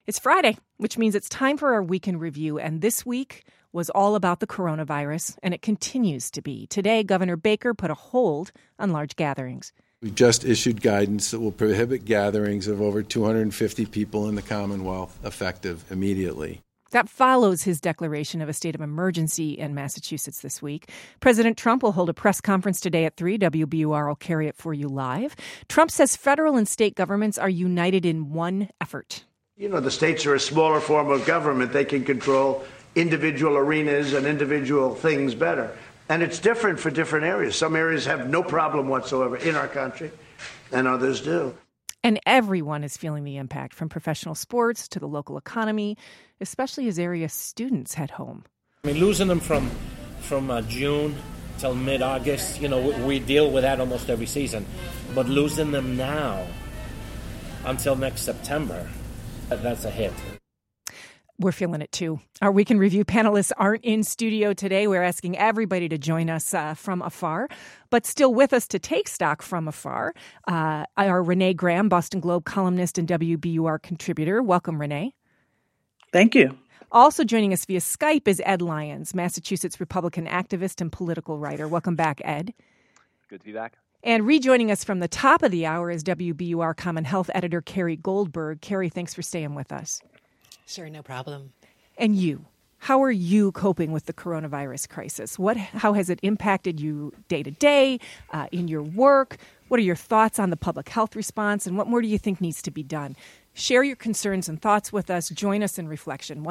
It's Friday, which means it's time for our weekend review. And this week was all about the coronavirus, and it continues to be. Today, Governor Baker put a hold on large gatherings. We've just issued guidance that will prohibit gatherings of over 250 people in the Commonwealth, effective immediately. That follows his declaration of a state of emergency in Massachusetts this week. President Trump will hold a press conference today at 3. WBUR will carry it for you live. Trump says federal and state governments are united in one effort. You know, the states are a smaller form of government. They can control individual arenas and individual things better. And it's different for different areas. Some areas have no problem whatsoever in our country, and others do. And everyone is feeling the impact, from professional sports to the local economy, especially as area students head home. I mean, losing them from June till mid-August, we deal with that almost every season. But losing them now until next September, that's a hit. We're feeling it, too. Our Weekend Review panelists aren't in studio today. We're asking everybody to join us from afar, but still with us to take stock from afar are Renee Graham, Boston Globe columnist and WBUR contributor. Welcome, Renee. Thank you. Also joining us via Skype is Ed Lyons, Massachusetts Republican activist and political writer. Welcome back, Ed. Good to be back. And rejoining us from the top of the hour is WBUR Common Health editor Carrie Goldberg. Carrie, thanks for staying with us. Sure, no problem. And you, how are you coping with the coronavirus crisis? How has it impacted you day to day in your work? What are your thoughts on the public health response? And what more do you think needs to be done? Share your concerns and thoughts with us. Join us in reflection.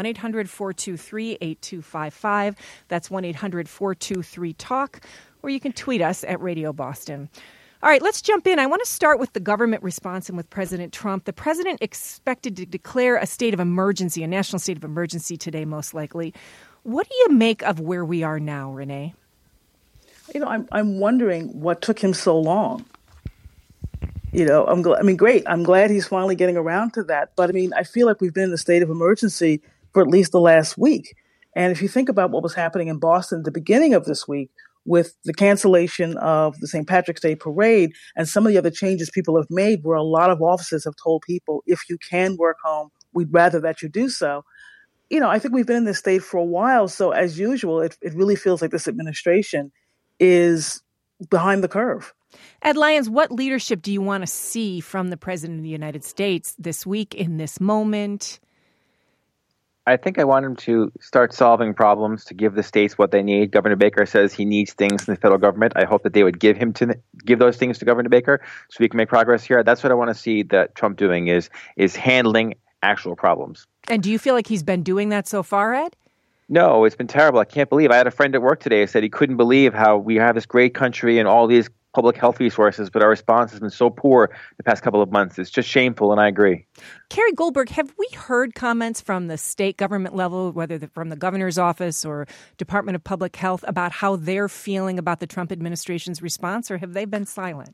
1-800-423-8255. That's 1-800-423-TALK. Or you can tweet us at Radio Boston. All right, let's jump in. I want to start with the government response and with President Trump. The president expected to declare a state of emergency, a national state of emergency today, most likely. What do you make of where we are now, Renee? I'm wondering what took him so long. Great. I'm glad he's finally getting around to that. But I feel like we've been in a state of emergency for at least the last week. And if you think about what was happening in Boston at the beginning of this week, with the cancellation of the St. Patrick's Day parade and some of the other changes people have made, where a lot of offices have told people, if you can work home, we'd rather that you do so. I think we've been in this state for a while. So as usual, it really feels like this administration is behind the curve. Ed Lyons, what leadership do you want to see from the President of the United States this week, in this moment? I think I want him to start solving problems, to give the states what they need. Governor Baker says he needs things in the federal government. I hope that they would give those things to Governor Baker so we can make progress here. That's what I want to see that Trump doing is handling actual problems. And do you feel like he's been doing that so far, Ed? No, it's been terrible. I can't believe. I had a friend at work today who said he couldn't believe how we have this great country and all these public health resources, but our response has been so poor the past couple of months. It's just shameful, and I agree. Carrie Goldberg, have we heard comments from the state government level, whether from the governor's office or Department of Public Health, about how they're feeling about the Trump administration's response, or have they been silent?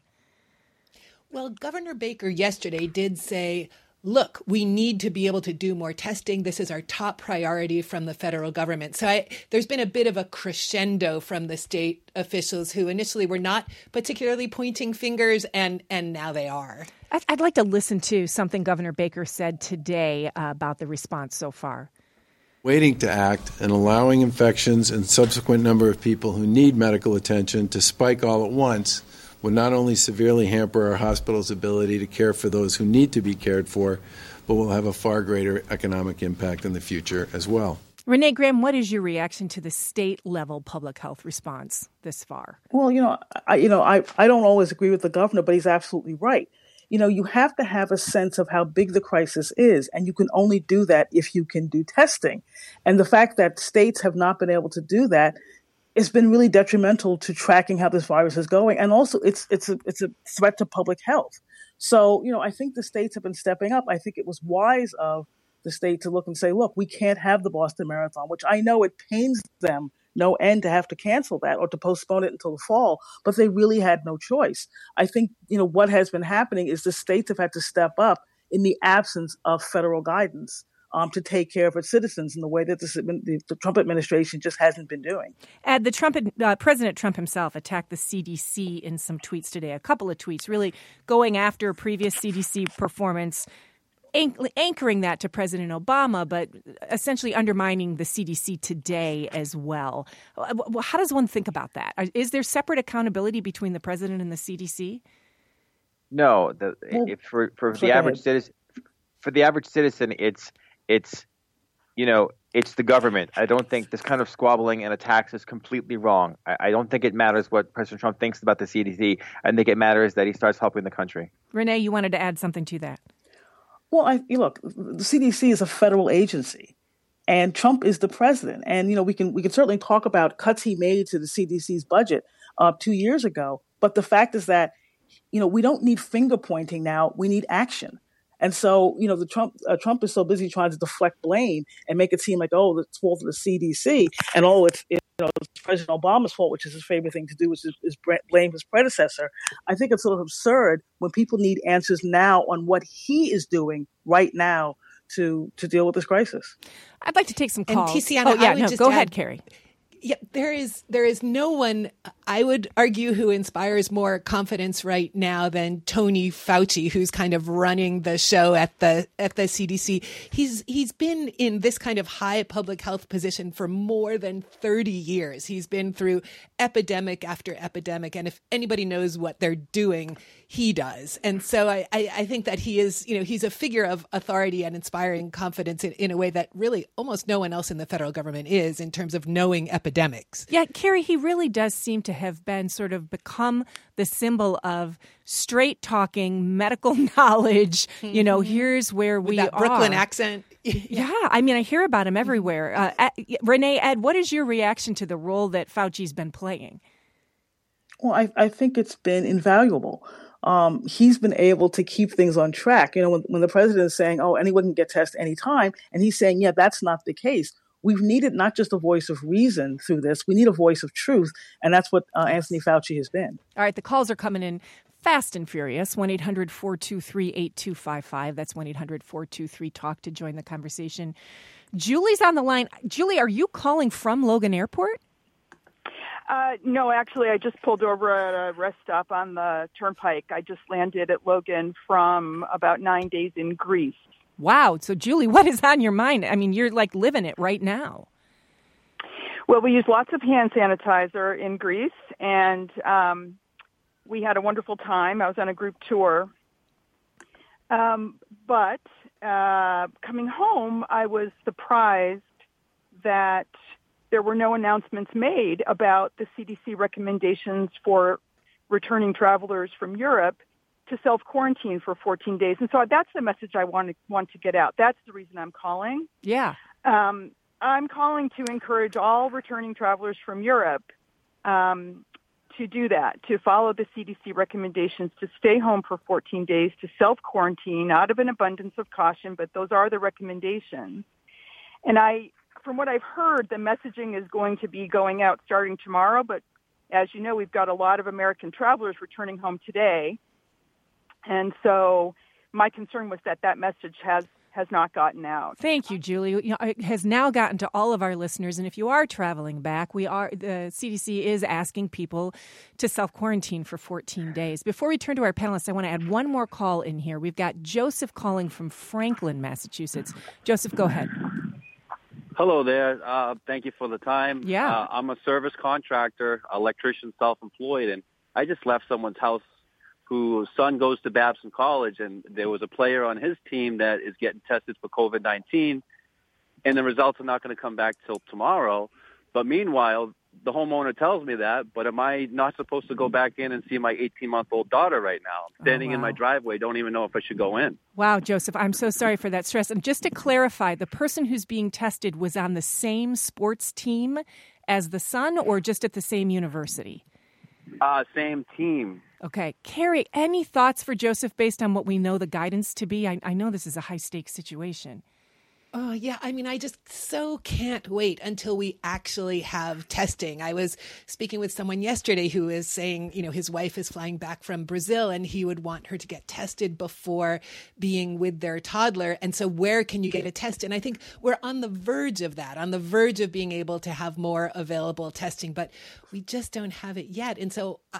Well, Governor Baker yesterday did say, look, we need to be able to do more testing. This is our top priority from the federal government. So there's been a bit of a crescendo from the state officials who initially were not particularly pointing fingers, and now they are. I'd like to listen to something Governor Baker said today about the response so far. Waiting to act and allowing infections and subsequent number of people who need medical attention to spike all at once would not only severely hamper our hospital's ability to care for those who need to be cared for, but will have a far greater economic impact in the future as well. Renee Graham, what is your reaction to the state-level public health response this far? Well, I don't always agree with the governor, but he's absolutely right. You have to have a sense of how big the crisis is, and you can only do that if you can do testing. And the fact that states have not been able to do that, it's been really detrimental to tracking how this virus is going. And also it's a threat to public health. So, I think the states have been stepping up. I think it was wise of the state to look and say, look, we can't have the Boston Marathon, which I know it pains them no end to have to cancel that or to postpone it until the fall, but they really had no choice. I think, what has been happening is the states have had to step up in the absence of federal guidance to take care of its citizens in the way that the Trump administration just hasn't been doing. And President Trump himself attacked the CDC in some tweets today, a couple of tweets, really going after previous CDC performance. anchoring that to President Obama, but essentially undermining the CDC today as well. How does one think about that? Is there separate accountability between the president and the CDC? No, for the average citizen, it's it's the government. I don't think this kind of squabbling and attacks is completely wrong. I don't think it matters what President Trump thinks about the CDC. I think it matters that he starts helping the country. Renee, you wanted to add something to that. Well, look, the CDC is a federal agency, and Trump is the president. And we can certainly talk about cuts he made to the CDC's budget 2 years ago. But the fact is that we don't need finger pointing now. We need action. And so, Trump is so busy trying to deflect blame and make it seem like, it's fault of the CDC, and it's President Obama's fault, which is his favorite thing to do, which is blame his predecessor. I think it's sort of absurd when people need answers now on what he is doing right now to deal with this crisis. I'd like to take some calls. And Tiziana, go ahead, Carrie. Yeah, there is no one, I would argue, who inspires more confidence right now than Tony Fauci, who's kind of running the show at the CDC. He's been in this kind of high public health position for more than 30 years. He's been through epidemic after epidemic, and if anybody knows what they're doing, he does. And so I think that he is, he's a figure of authority and inspiring confidence in a way that really almost no one else in the federal government is, in terms of knowing epidemics. Yeah, Carrie, he really does seem to have been sort of become the symbol of straight talking medical knowledge. Mm-hmm. Here's where with we that are. Brooklyn accent. Yeah, I mean, I hear about him everywhere. Renee, Ed, what is your reaction to the role that Fauci's been playing? Well, I think it's been invaluable. He's been able to keep things on track. When the president is saying, anyone can get tested anytime, and he's saying, yeah, that's not the case. We've needed not just a voice of reason through this, we need a voice of truth, and that's what Anthony Fauci has been. All right, the calls are coming in fast and furious. 1-800-423-8255. That's 1-800-423-TALK to join the conversation. Julie's on the line. Julie, are you calling from Logan Airport? No, actually, I just pulled over at a rest stop on the turnpike. I just landed at Logan from about 9 days in Greece. Wow. So, Julie, what is on your mind? I mean, you're like living it right now. Well, we use lots of hand sanitizer in Greece, and we had a wonderful time. I was on a group tour. But coming home, I was surprised that there were no announcements made about the CDC recommendations for returning travelers from Europe to self-quarantine for 14 days. And so that's the message I want to get out. That's the reason I'm calling. Yeah. I'm calling to encourage all returning travelers from Europe to do that, to follow the CDC recommendations, to stay home for 14 days, to self-quarantine out of an abundance of caution, but those are the recommendations. And from what I've heard, the messaging is going to be going out starting tomorrow, but as you know, we've got a lot of American travelers returning home today. And so my concern was that message has not gotten out. Thank you, Julie. It has now gotten to all of our listeners. And if you are traveling back, the CDC is asking people to self-quarantine for 14 days. Before we turn to our panelists, I want to add one more call in here. We've got Joseph calling from Franklin, Massachusetts. Joseph, go ahead. Hello there. Thank you for the time. Yeah. I'm a service contractor, electrician, self-employed, and I just left someone's house whose son goes to Babson College, and there was a player on his team that is getting tested for COVID-19, and the results are not going to come back till tomorrow. But meanwhile, the homeowner tells me that, but am I not supposed to go back in and see my 18-month-old daughter right now? I'm standing in my driveway, don't even know if I should go in. Wow, Joseph, I'm so sorry for that stress. And just to clarify, the person who's being tested was on the same sports team as the son, or just at the same university? Same team. Okay. Carrie, any thoughts for Joseph based on what we know the guidance to be? I know this is a high-stakes situation. Oh, yeah. I mean, I just so can't wait until we actually have testing. I was speaking with someone yesterday who is saying, his wife is flying back from Brazil and he would want her to get tested before being with their toddler. And so where can you get a test? And I think we're on the verge of that, on the verge of being able to have more available testing, but we just don't have it yet. And so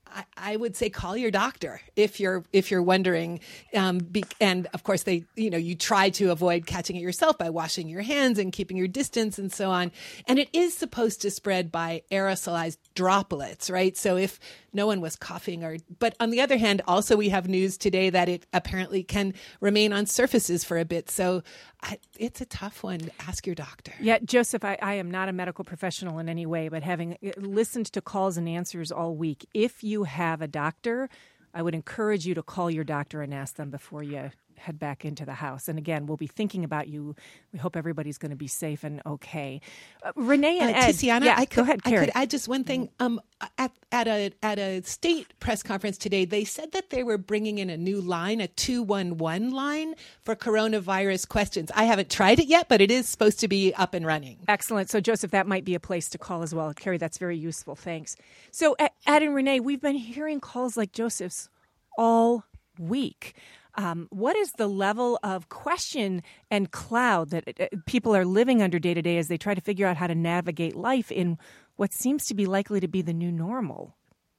I would say call your doctor if you're wondering, and of course you try to avoid catching it yourself by washing your hands and keeping your distance and so on. And it is supposed to spread by aerosolized droplets, right? So if no one was coughing but on the other hand, also we have news today that it apparently can remain on surfaces for a bit. So it's a tough one. Ask your doctor. Yeah, Joseph, I am not a medical professional in any way, but having listened to calls and answers all week, if you have a doctor, I would encourage you to call your doctor and ask them before you head back into the house. And again, we'll be thinking about you. We hope everybody's going to be safe and okay. Renee and Ed. Tiziana, go ahead, Carrie. I could add just one thing. At a state press conference today, they said that they were bringing in a new line, a 211 line for coronavirus questions. I haven't tried it yet, but it is supposed to be up and running. Excellent. So, Joseph, that might be a place to call as well. Carrie, that's very useful. Thanks. So, Ed and Renee, we've been hearing calls like Joseph's all week. What is the level of question and cloud that people are living under day to day as they try to figure out how to navigate life in what seems to be likely to be the new normal?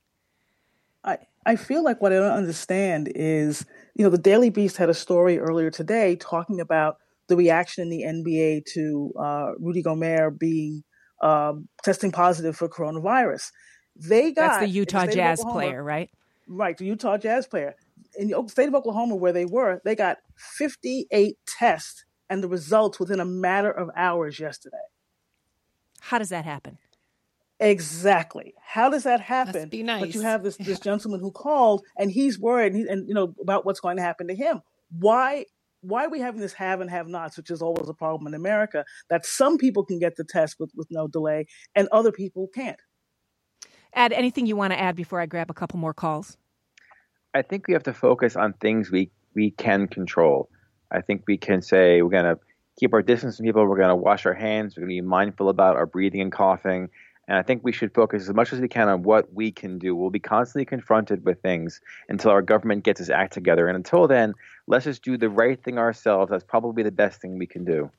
I feel like what I don't understand is, the Daily Beast had a story earlier today talking about the reaction in the NBA to Rudy Gobert being testing positive for coronavirus. That's the Utah Jazz player, right? Right, the Utah Jazz player. In the state of Oklahoma, where they were, they got 58 tests and the results within a matter of hours yesterday. How does that happen? Exactly. How does that happen? Must be nice. But you have this gentleman who called, and he's worried, about what's going to happen to him. Why are we having this have and have-nots, which is always a problem in America, that some people can get the test with no delay and other people can't? Ed, anything you want to add before I grab a couple more calls? I think we have to focus on things we can control. I think we can say we're going to keep our distance from people. We're going to wash our hands. We're going to be mindful about our breathing and coughing. And I think we should focus as much as we can on what we can do. We'll be constantly confronted with things until our government gets its act together. And until then, let's just do the right thing ourselves. That's probably the best thing we can do.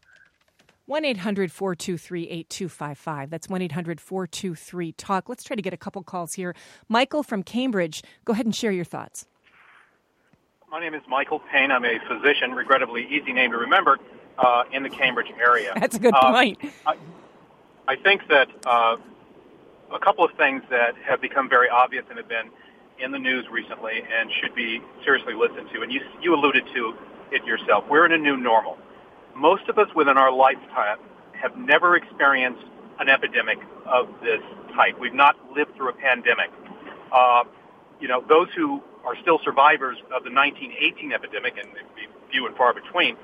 1-800-423-8255. That's 1-800-423-TALK. Let's try to get a couple calls here. Michael from Cambridge, go ahead and share your thoughts. My name is Michael Payne. I'm a physician, regrettably easy name to remember, in the Cambridge area. That's a good point. I think that a couple of things that have become very obvious and have been in the news recently and should be seriously listened to, and you alluded to it yourself. We're in a new normal. Most of us within our lifetime have never experienced an epidemic of this type. We've not lived through a pandemic. Those who are still survivors of the 1918 epidemic, and they'd be few and far between,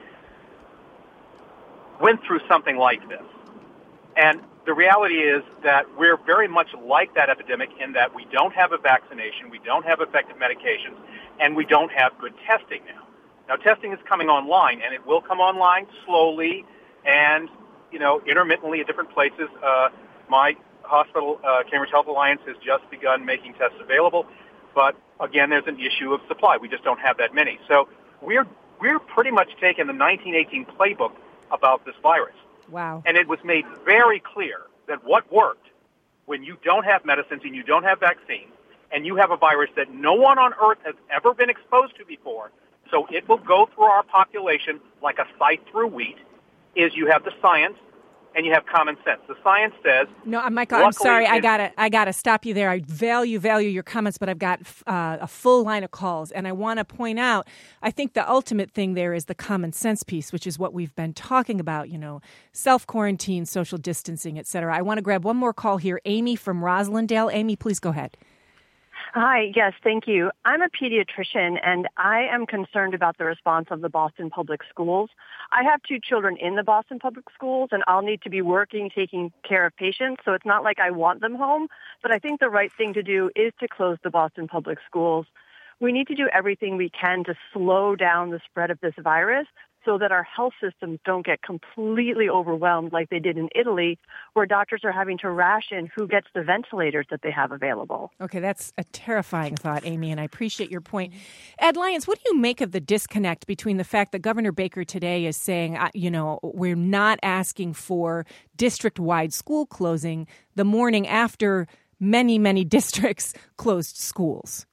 went through something like this. And the reality is that we're very much like that epidemic in that we don't have a vaccination, we don't have effective medications, and we don't have good testing now. Now, testing is coming online, and it will come online slowly and, intermittently at different places. My hospital, Cambridge Health Alliance, has just begun making tests available. But, again, there's an issue of supply. We just don't have that many. So we're pretty much taking the 1918 playbook about this virus. Wow. And it was made very clear that what worked when you don't have medicines and you don't have vaccines and you have a virus that no one on earth has ever been exposed to before, so it will go through our population like a scythe through wheat, is you have the science and you have common sense. The science says... No, Michael, I'm sorry. I gotta stop you there. I value your comments, but I've got a full line of calls. And I want to point out, I think the ultimate thing there is the common sense piece, which is what we've been talking about, self-quarantine, social distancing, et cetera. I want to grab one more call here. Amy from Roslindale. Amy, please go ahead. Hi, yes, thank you. I'm a pediatrician, and I am concerned about the response of the Boston Public Schools. I have 2 children in the Boston Public Schools, and I'll need to be working, taking care of patients, so it's not like I want them home, but I think the right thing to do is to close the Boston Public Schools. We need to do everything we can to slow down the spread of this virus so that our health systems don't get completely overwhelmed like they did in Italy, where doctors are having to ration who gets the ventilators that they have available. Okay, that's a terrifying thought, Amy, and I appreciate your point. Ed Lyons, what do you make of the disconnect between the fact that Governor Baker today is saying, we're not asking for district-wide school closing the morning after many, many districts closed schools?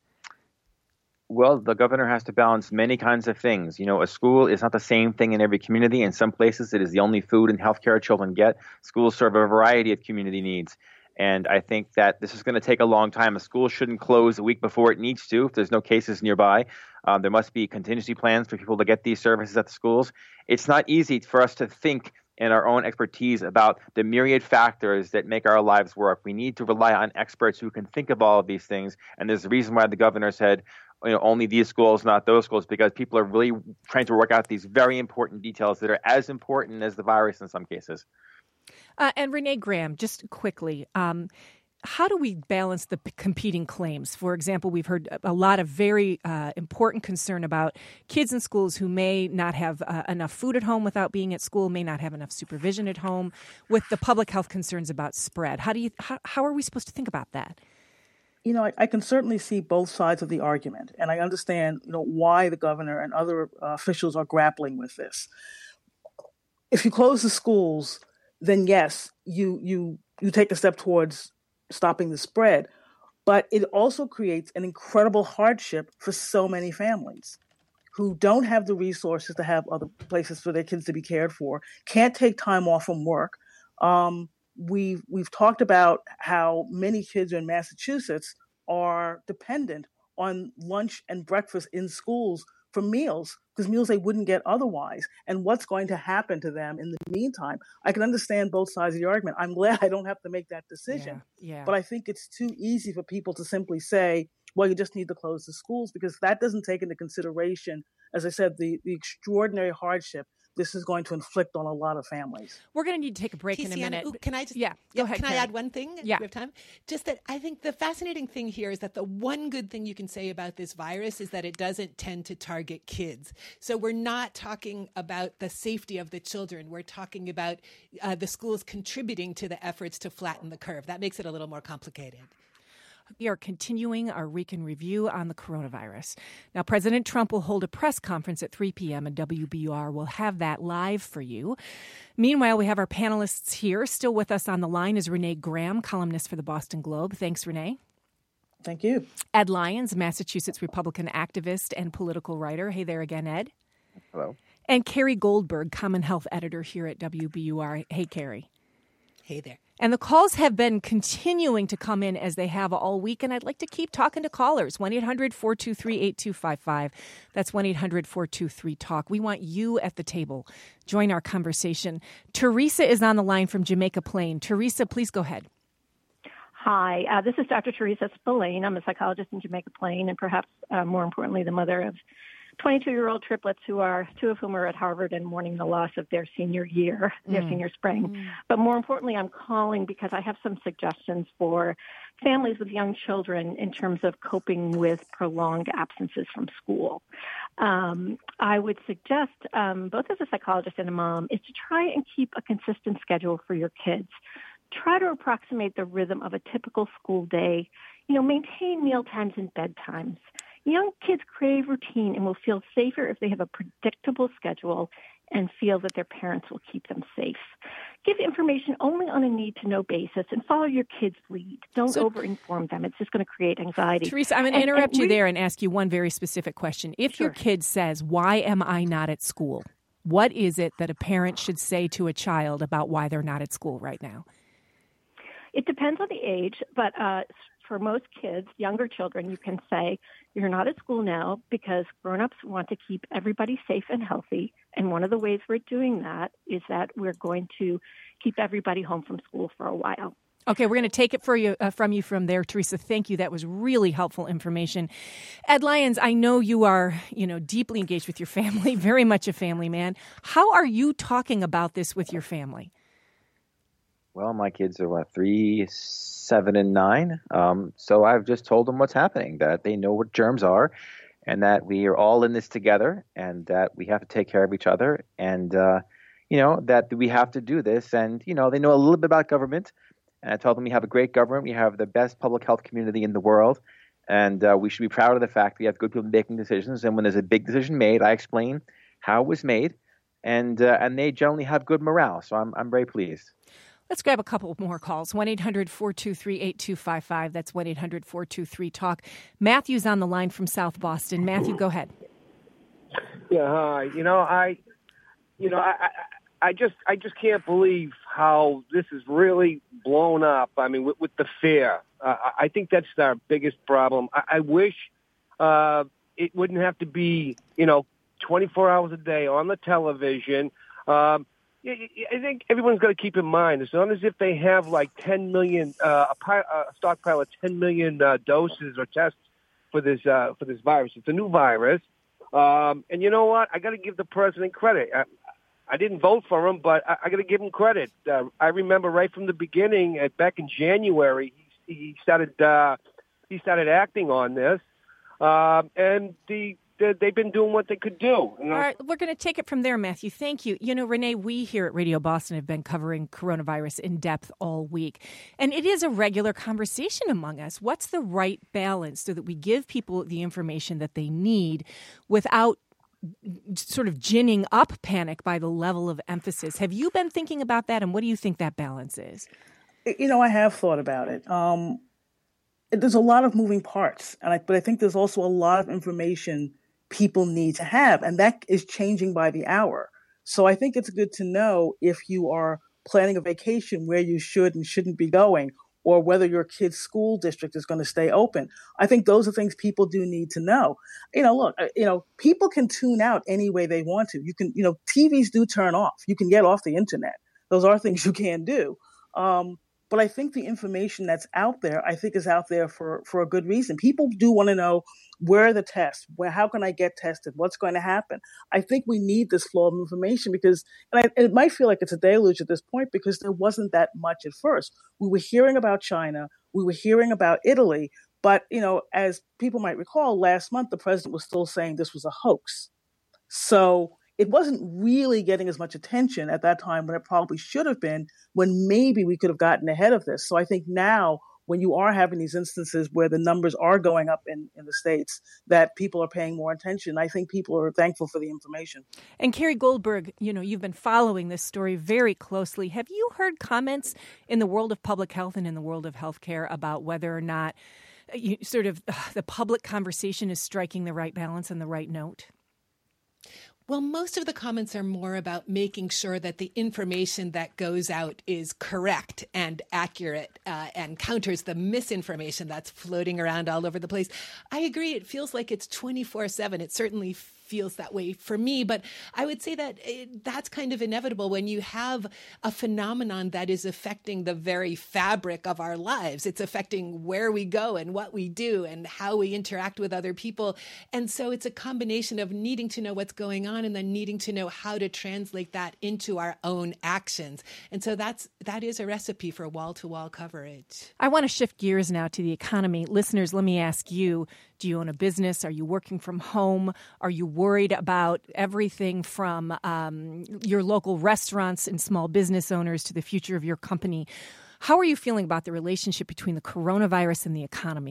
Well, the governor has to balance many kinds of things. A school is not the same thing in every community. In some places, it is the only food and health care children get. Schools serve a variety of community needs. And I think that this is going to take a long time. A school shouldn't close a week before it needs to if there's no cases nearby. There must be contingency plans for people to get these services at the schools. It's not easy for us to think in our own expertise about the myriad factors that make our lives work. We need to rely on experts who can think of all of these things. And there's a reason why the governor said, only these schools, not those schools, because people are really trying to work out these very important details that are as important as the virus in some cases. And Renee Graham, just quickly, how do we balance the competing claims? For example, we've heard a lot of very important concern about kids in schools who may not have enough food at home without being at school, may not have enough supervision at home, with the public health concerns about spread. How are we supposed to think about that? I can certainly see both sides of the argument, and I understand, why the governor and other officials are grappling with this. If you close the schools, then yes, you take a step towards stopping the spread, but it also creates an incredible hardship for so many families who don't have the resources to have other places for their kids to be cared for, can't take time off from work. We've talked about how many kids in Massachusetts are dependent on lunch and breakfast in schools for meals, because meals they wouldn't get otherwise, and what's going to happen to them in the meantime. I can understand both sides of the argument. I'm glad I don't have to make that decision. Yeah. But I think it's too easy for people to simply say, well, you just need to close the schools, because that doesn't take into consideration, as I said, the extraordinary hardship this is going to inflict on a lot of families. We're going to need to take a break in a minute. Can I just go ahead? Can I add one thing? Yeah. We have time. Just that I think the fascinating thing here is that the one good thing you can say about this virus is that it doesn't tend to target kids. So we're not talking about the safety of the children. We're talking about the schools contributing to the efforts to flatten the curve. That makes it a little more complicated. We are continuing our week in review on the coronavirus. Now, President Trump will hold a press conference at 3 p.m. and WBUR will have that live for you. Meanwhile, we have our panelists here. Still with us on the line is Renee Graham, columnist for the Boston Globe. Thanks, Renee. Thank you. Ed Lyons, Massachusetts Republican activist and political writer. Hey there again, Ed. Hello. And Carrie Goldberg, Common Health editor here at WBUR. Hey, Carrie. Hey there. And the calls have been continuing to come in as they have all week, and I'd like to keep talking to callers. 1-800-423-8255. That's 1-800-423-TALK. We want you at the table. Join our conversation. Teresa is on the line from Jamaica Plain. Teresa, please go ahead. Hi, this is Dr. Teresa Spillane. I'm a psychologist in Jamaica Plain, and perhaps more importantly, the mother of 22-year-old triplets two of whom are at Harvard and mourning the loss of their senior year, their senior spring. But more importantly, I'm calling because I have some suggestions for families with young children in terms of coping with prolonged absences from school. I would suggest, both as a psychologist and a mom, is to try and keep a consistent schedule for your kids. Try to approximate the rhythm of a typical school day. Maintain meal times and bedtimes. Young kids crave routine and will feel safer if they have a predictable schedule and feel that their parents will keep them safe. Give information only on a need-to-know basis and follow your kids' lead. Don't over-inform them. It's just going to create anxiety. Teresa, I'm going to interrupt you there and ask you one very specific question. If your kid says, "Why am I not at school?" what is it that a parent should say to a child about why they're not at school right now? It depends on the age, but for most kids, younger children, you can say, you're not at school now because grown-ups want to keep everybody safe and healthy. And one of the ways we're doing that is that we're going to keep everybody home from school for a while. Okay, we're going to take it from you from there, Teresa. Thank you. That was really helpful information. Ed Lyons, I know you are, deeply engaged with your family, very much a family man. How are you talking about this with your family? Well, my kids are 3, 7, and 9. So I've just told them what's happening, that they know what germs are, and that we are all in this together, and that we have to take care of each other, and that we have to do this. And they know a little bit about government. And I told them we have a great government. We have the best public health community in the world, and we should be proud of the fact we have good people making decisions. And when there's a big decision made, I explain how it was made, and they generally have good morale. So I'm very pleased. Let's grab a couple more calls. 1-800-423-8255. That's 1-800-423-TALK. Matthew's on the line from South Boston. Matthew, go ahead. Yeah, hi. I just can't believe how this is really blown up. I mean, with the fear. I think that's our biggest problem. I wish it wouldn't have to be, 24 hours a day on the television. I think everyone's got to keep in mind, as long as if they have like 10 million, a stockpile of 10 million doses or tests for this virus. It's a new virus. And you know what? I got to give the president credit. I didn't vote for him, but I got to give him credit. I remember right from the beginning, back in January, he started acting on this, and they've been doing what they could do. All right, we're going to take it from there, Matthew. Thank you. Renee, we here at Radio Boston have been covering coronavirus in depth all week, and it is a regular conversation among us. What's the right balance so that we give people the information that they need without sort of ginning up panic by the level of emphasis? Have you been thinking about that, and what do you think that balance is? I have thought about it. There's a lot of moving parts, but I think there's also a lot of information people need to have, and that is changing by the hour. So I think it's good to know if you are planning a vacation where you should and shouldn't be going, or whether your kid's school district is going to stay open. I think those are things people do need to know. Look, people can tune out any way they want to. You can, TVs do turn off. You can get off the internet. Those are things you can do. But I think the information that's out there, is out there for a good reason. People do want to know, where are the tests? How can I get tested? What's going to happen? I think we need this flow of information because, it might feel like it's a deluge at this point because there wasn't that much at first. We were hearing about China. We were hearing about Italy. But, as people might recall, last month, the president was still saying this was a hoax. So it wasn't really getting as much attention at that time when it probably should have been, when maybe we could have gotten ahead of this. So I think now, when you are having these instances where the numbers are going up in the States, that people are paying more attention. I think people are thankful for the information. And Carrie Goldberg, you've been following this story very closely. Have you heard comments in the world of public health and in the world of healthcare about whether or not the public conversation is striking the right balance and the right note? Well, most of the comments are more about making sure that the information that goes out is correct and accurate and counters the misinformation that's floating around all over the place. I agree. It feels like it's 24/7. It certainly feels that way for me, but I would say that that's kind of inevitable when you have a phenomenon that is affecting the very fabric of our lives. It's affecting where we go and what we do and how we interact with other people. And so it's a combination of needing to know what's going on and then needing to know how to translate that into our own actions. And so that is a recipe for wall-to-wall coverage. I want to shift gears now to the economy. Listeners, let me ask you, do you own a business? Are you working from home? Are you worried about everything from your local restaurants and small business owners to the future of your company? How are you feeling about the relationship between the coronavirus and the economy?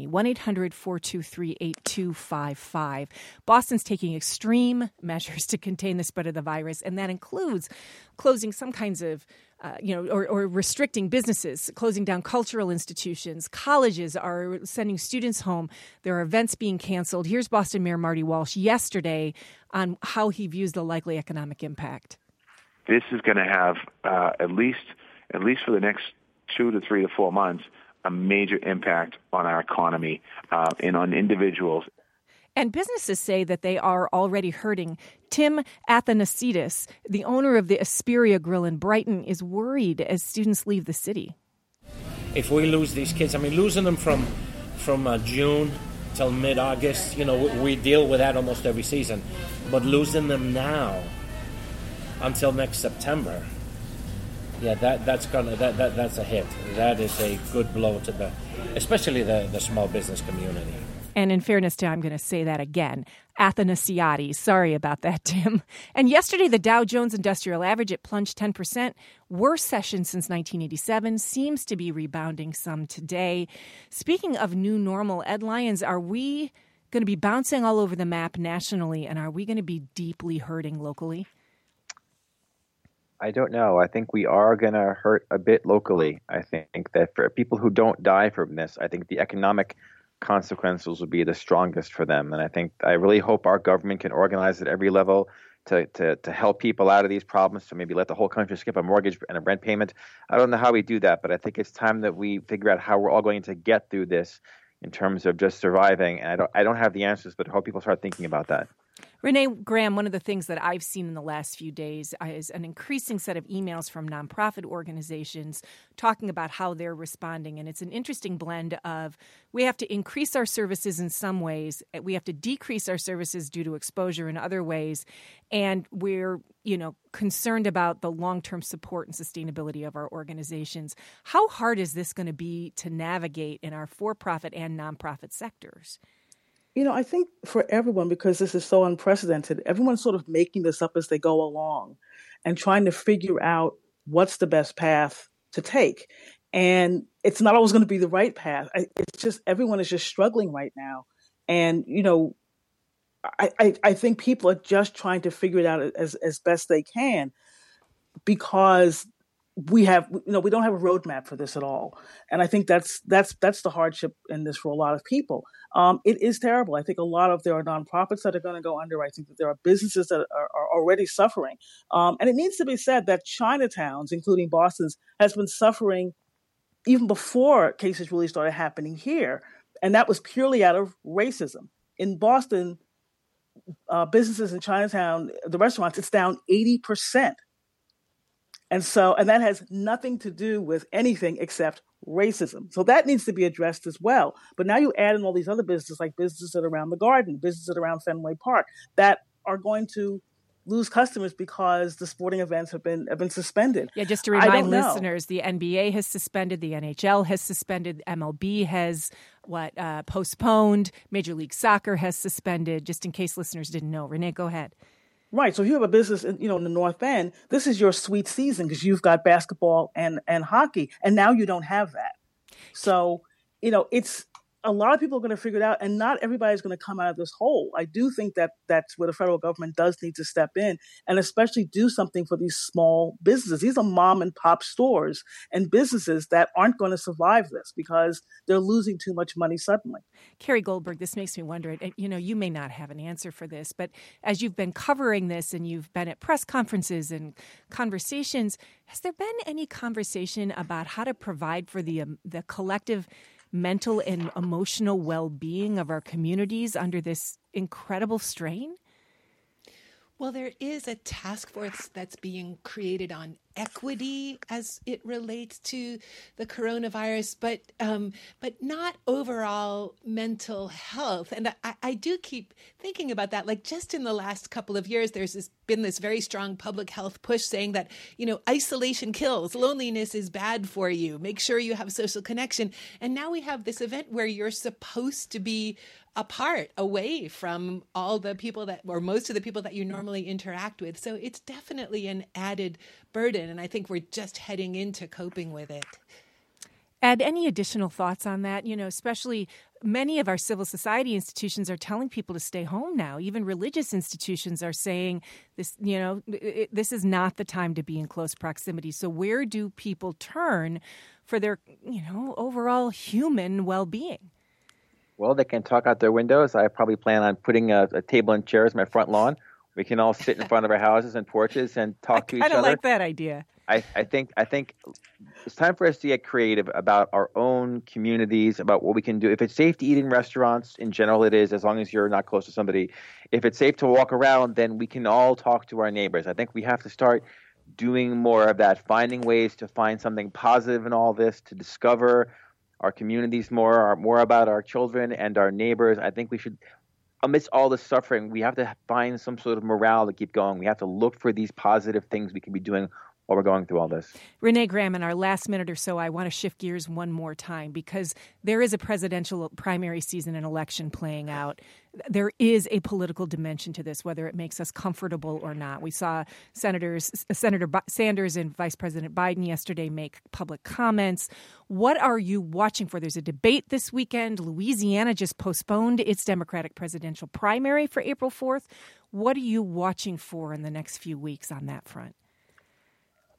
1-800-423-8255. Boston's taking extreme measures to contain the spread of the virus, and that includes closing some kinds of or restricting businesses, closing down cultural institutions. Colleges are sending students home. There are events being canceled. Here's Boston Mayor Marty Walsh yesterday on how he views the likely economic impact. This is going to have, at least for the next 2 to 3 to 4 months, a major impact on our economy and on individuals. And businesses say that they are already hurting. Tim Athanasiadis, the owner of the Asperia Grill in Brighton, is worried as students leave the city. If we lose these kids, losing them from June till mid-August, we deal with that almost every season. But losing them now until next September, that's a hit. That is a good blow to especially the small business community. And in fairness to, I'm going to say that again, Athanasiadis. Sorry about that, Tim. And yesterday, the Dow Jones Industrial Average, it plunged 10%. Worst session since 1987. Seems to be rebounding some today. Speaking of new normal, Ed Lyons, are we going to be bouncing all over the map nationally, and are we going to be deeply hurting locally? I don't know. I think we are going to hurt a bit locally. I think that for people who don't die from this, I think the economic consequences will be the strongest for them. And I really hope our government can organize at every level to help people out of these problems, to maybe let the whole country skip a mortgage and a rent payment. I don't know how we do that, but I think it's time that we figure out how we're all going to get through this in terms of just surviving. And I don't have the answers, but I hope people start thinking about that. Renee Graham, one of the things that I've seen in the last few days is an increasing set of emails from nonprofit organizations talking about how they're responding. And it's an interesting blend of we have to increase our services in some ways, we have to decrease our services due to exposure in other ways, and we're concerned about the long-term support and sustainability of our organizations. How hard is this going to be to navigate in our for-profit and nonprofit sectors? I think for everyone, because this is so unprecedented, everyone's sort of making this up as they go along and trying to figure out what's the best path to take. And it's not always going to be the right path. It's just everyone is just struggling right now. And, I think people are just trying to figure it out as best they can, because we don't have a roadmap for this at all. And I think that's the hardship in this for a lot of people. It is terrible. I think there are nonprofits that are going to go under. I think that there are businesses that are already suffering. And it needs to be said that Chinatowns, including Boston's, has been suffering even before cases really started happening here. And that was purely out of racism. In Boston, businesses in Chinatown, the restaurants, it's down 80%. And that has nothing to do with anything except racism. So that needs to be addressed as well. But now you add in all these other businesses, like businesses that are around the Garden, businesses that are around Fenway Park, that are going to lose customers because the sporting events have been suspended. Yeah, just to remind listeners, the NBA has suspended, the NHL has suspended, MLB has postponed, Major League Soccer has suspended, just in case listeners didn't know. Renee, go ahead. Right. So if you have a business in the North End, this is your sweet season because you've got basketball and hockey, and now you don't have that. So, it's a lot of people are going to figure it out, and not everybody's going to come out of this hole. I do think that that's where the federal government does need to step in and especially do something for these small businesses. These are mom and pop stores and businesses that aren't going to survive this because they're losing too much money suddenly. Carrie Goldberg, this makes me wonder, you may not have an answer for this, but as you've been covering this and you've been at press conferences and conversations, has there been any conversation about how to provide for the collective mental and emotional well-being of our communities under this incredible strain? Well, there is a task force that's being created on equity as it relates to the coronavirus, but not overall mental health. And I do keep thinking about that. Like just in the last couple of years, there's been this very strong public health push saying that, isolation kills, loneliness is bad for you, make sure you have social connection. And now we have this event where you're supposed to be apart, away from all the people or most of the people that you normally interact with. So it's definitely an added burden. And I think we're just heading into coping with it. Ed, any additional thoughts on that? Especially many of our civil society institutions are telling people to stay home now. Even religious institutions are saying this, this is not the time to be in close proximity. So where do people turn for their, overall human well-being? Well, they can talk out their windows. I probably plan on putting a table and chairs in my front lawn. We can all sit in front of our houses and porches and talk to each other. I kind of like that idea. I think it's time for us to get creative about our own communities, about what we can do. If it's safe to eat in restaurants, in general it is, as long as you're not close to somebody. If it's safe to walk around, then we can all talk to our neighbors. I think we have to start doing more of that, finding ways to find something positive in all this, to discover our communities more about our children and our neighbors. I think we should, amidst all the suffering, we have to find some sort of morale to keep going. We have to look for these positive things we can be doing while we're going through all this. Renee Graham, in our last minute or so, I want to shift gears one more time because there is a presidential primary season and election playing out. There is a political dimension to this, whether it makes us comfortable or not. We saw Senator Sanders and Vice President Biden yesterday make public comments. What are you watching for? There's a debate this weekend. Louisiana just postponed its Democratic presidential primary for April 4th. What are you watching for in the next few weeks on that front?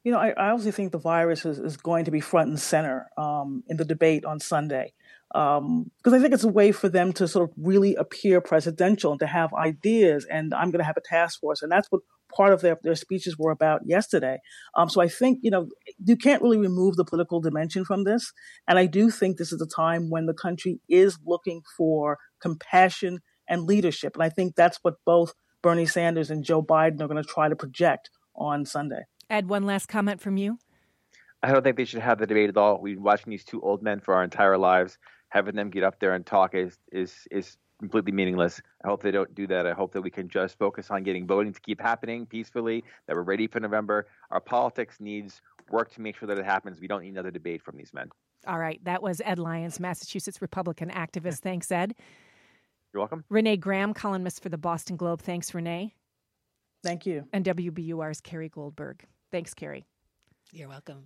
I also think the virus is going to be front and center in the debate on Sunday. Because I think it's a way for them to sort of really appear presidential and to have ideas. And I'm going to have a task force. And that's what part of their speeches were about yesterday. So I think, you can't really remove the political dimension from this. And I do think this is a time when the country is looking for compassion and leadership. And I think that's what both Bernie Sanders and Joe Biden are going to try to project on Sunday. Ed, one last comment from you. I don't think they should have the debate at all. We've been watching these two old men for our entire lives. Having them get up there and talk is completely meaningless. I hope they don't do that. I hope that we can just focus on getting voting to keep happening peacefully, that we're ready for November. Our politics needs work to make sure that it happens. We don't need another debate from these men. All right. That was Ed Lyons, Massachusetts Republican activist. Thanks, Ed. You're welcome. Renee Graham, columnist for the Boston Globe. Thanks, Renee. Thank you. And WBUR's Carrie Goldberg. Thanks, Carrie. You're welcome.